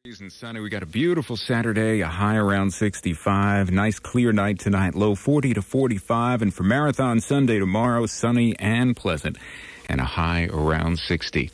And sunny. We got a beautiful Saturday, a high around 65. Nice clear night tonight, low 40 to 45. And for Marathon Sunday tomorrow, sunny and pleasant, and a high around 60.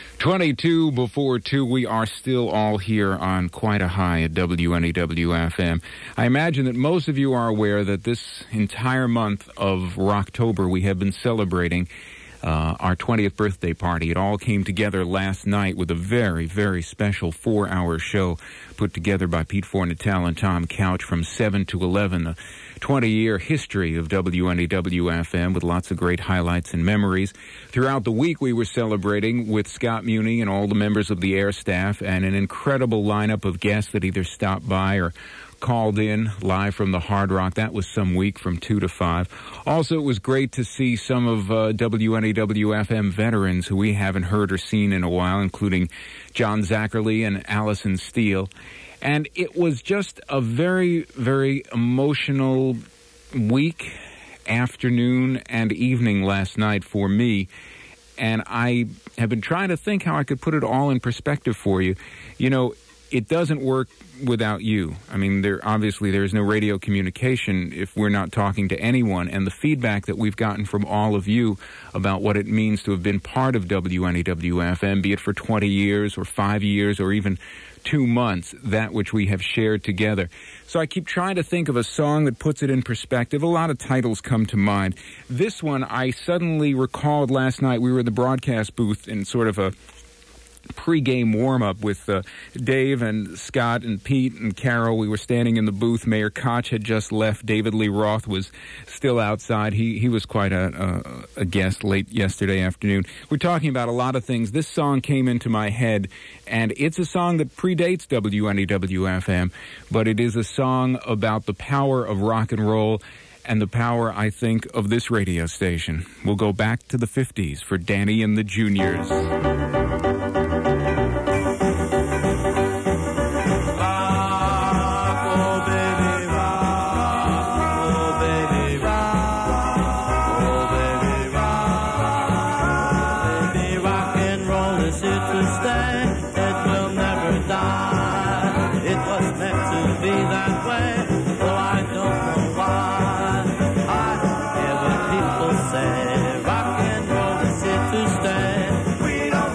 22 before 2. We are still all here on quite a high at WNEW-FM. I imagine that most of you are aware that this entire month of Rocktober we have been celebrating our 20th birthday party. It all came together last night with a very, very special 4-hour show put together by Pete Fornatel and Tom Couch from 7 to 11. The 20-year history of WNEW-FM with lots of great highlights and memories. Throughout the week, we were celebrating with Scott Muni and all the members of the air staff and an incredible lineup of guests that either stopped by or called in live from the Hard Rock. That was some week from 2 to 5. Also, it was great to see some of WNEW-FM veterans who we haven't heard or seen in a while, including John Zackerly and Allison Steele. And it was just a very, very emotional week, afternoon, and evening last night for me. And I have been trying to think how I could put it all in perspective for you. You know, it doesn't work without you. I mean, there's no radio communication if we're not talking to anyone. And the feedback that we've gotten from all of you about what it means to have been part of WNEW-FM, be it for 20 years or 5 years or even 2 months, that which we have shared together. So I keep trying to think of a song that puts it in perspective. A lot of titles come to mind. This one I suddenly recalled last night. We were in the broadcast booth in sort of a pre-game warm-up with Dave and Scott and Pete and Carol. We were standing in the booth. Mayor Koch had just left. David Lee Roth was still outside. He was quite a guest late yesterday afternoon. We're talking about a lot of things. This song came into my head, and it's a song that predates WNEW-FM, but it is a song about the power of rock and roll and the power, I think, of this radio station. We'll go back to the 50s for Danny and the Juniors. Rock and roll is here to stay. We don't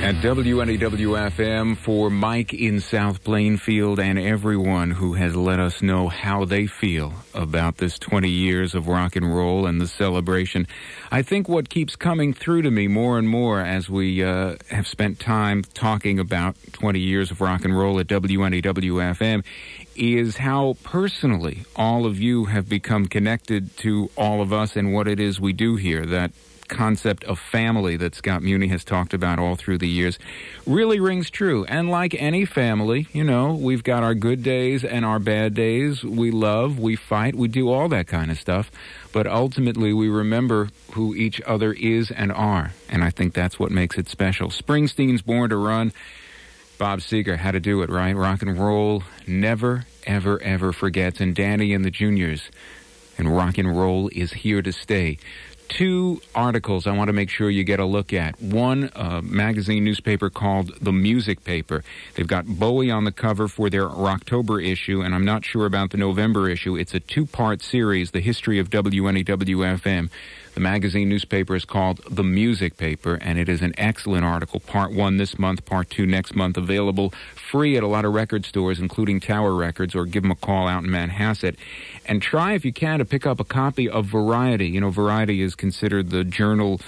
At WNEW-FM for Mike in South Plainfield and everyone who has let us know how they feel about this 20 years of rock and roll and the celebration. I think what keeps coming through to me more and more as we have spent time talking about 20 years of rock and roll at WNEW-FM is how personally all of you have become connected to all of us and what it is we do here. That concept of family that Scott Muni has talked about all through the years really rings true. And like any family, you know, we've got our good days and our bad days. We love, we fight, we do all that kind of stuff. But ultimately, we remember who each other is and are. And I think that's what makes it special. Springsteen's Born to Run. Bob Seger had to do it, right? Rock and roll never, ever, ever forgets. And Danny and the Juniors. And rock and roll is here to stay. Two articles I want to make sure you get a look at. One, a magazine newspaper called The Music Paper. They've got Bowie on the cover for their October issue, and I'm not sure about the November issue. It's a two-part series, The History of WNEW-FM. The magazine newspaper is called The Music Paper, and it is an excellent article. Part 1 this month, Part 2 next month, available free at a lot of record stores, including Tower Records, or give them a call out in Manhasset. And try, if you can, to pick up a copy of Variety. You know, Variety is considered the journal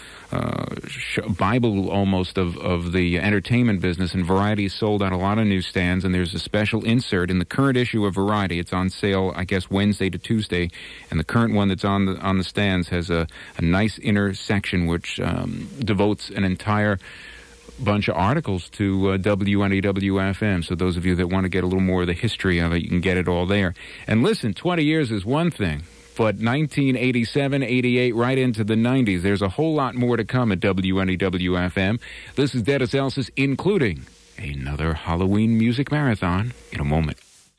Bible almost of the entertainment business, and Variety is sold at a lot of newsstands, and there's a special insert in the current issue of Variety. It's on sale, I guess, Wednesday to Tuesday, and the current one that's on the stands has a nice inner section which devotes an entire bunch of articles to WNEW-FM. So those of you that want to get a little more of the history of it, you can get it all there. And listen, 20 years is one thing, but 1987, 88, right into the 90s, there's a whole lot more to come at WNEW-FM. This is Dennis Elsas, including another Halloween music marathon in a moment.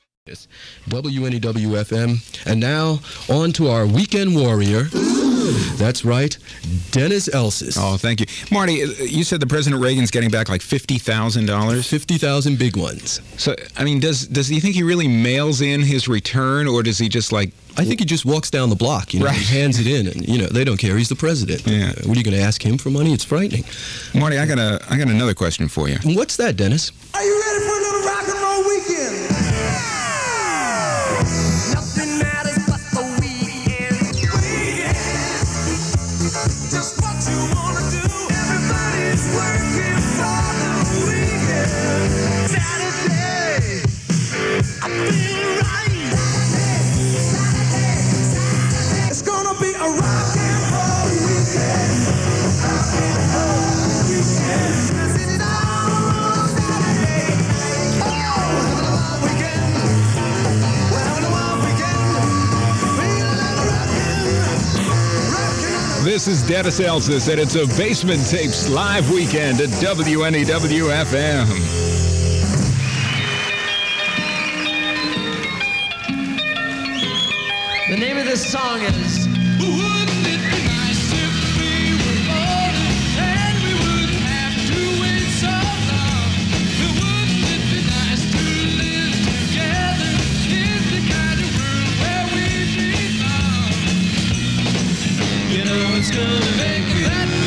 WNEW-FM. And now, on to our weekend warrior. That's right, Dennis Elsas. Oh, thank you. Marty, you said the President Reagan's getting back like $50,000? 50,000 big ones. So, I mean, does he think he really mails in his return, or does he just like... I think he just walks down the block, you know, right. He hands it in, and, you know, they don't care. He's the president. Yeah. What are you going to ask him for money? It's frightening. Marty, I got another question for you. What's that, Dennis? Are you ready for a little rock and roll weekend? Nothing matters but the weekend. Just what you want to do. Everybody's working for the weekend. Saturday, I feel right. Saturday. It's gonna be a rock and roll weekend. Rock and roll weekend. Sit down Saturday. Oh, having a wild weekend. We're having a wild weekend. Feeling like rockin'. This is Dennis Elsas, and it's a Basement Tapes live weekend at WNEW-FM. The name of this song is Wouldn't It Be Nice If We Were Older and We Wouldn't Have to Wait So Long? Wouldn't it be nice to live together in the kind of world where we belong? You know it's gonna make that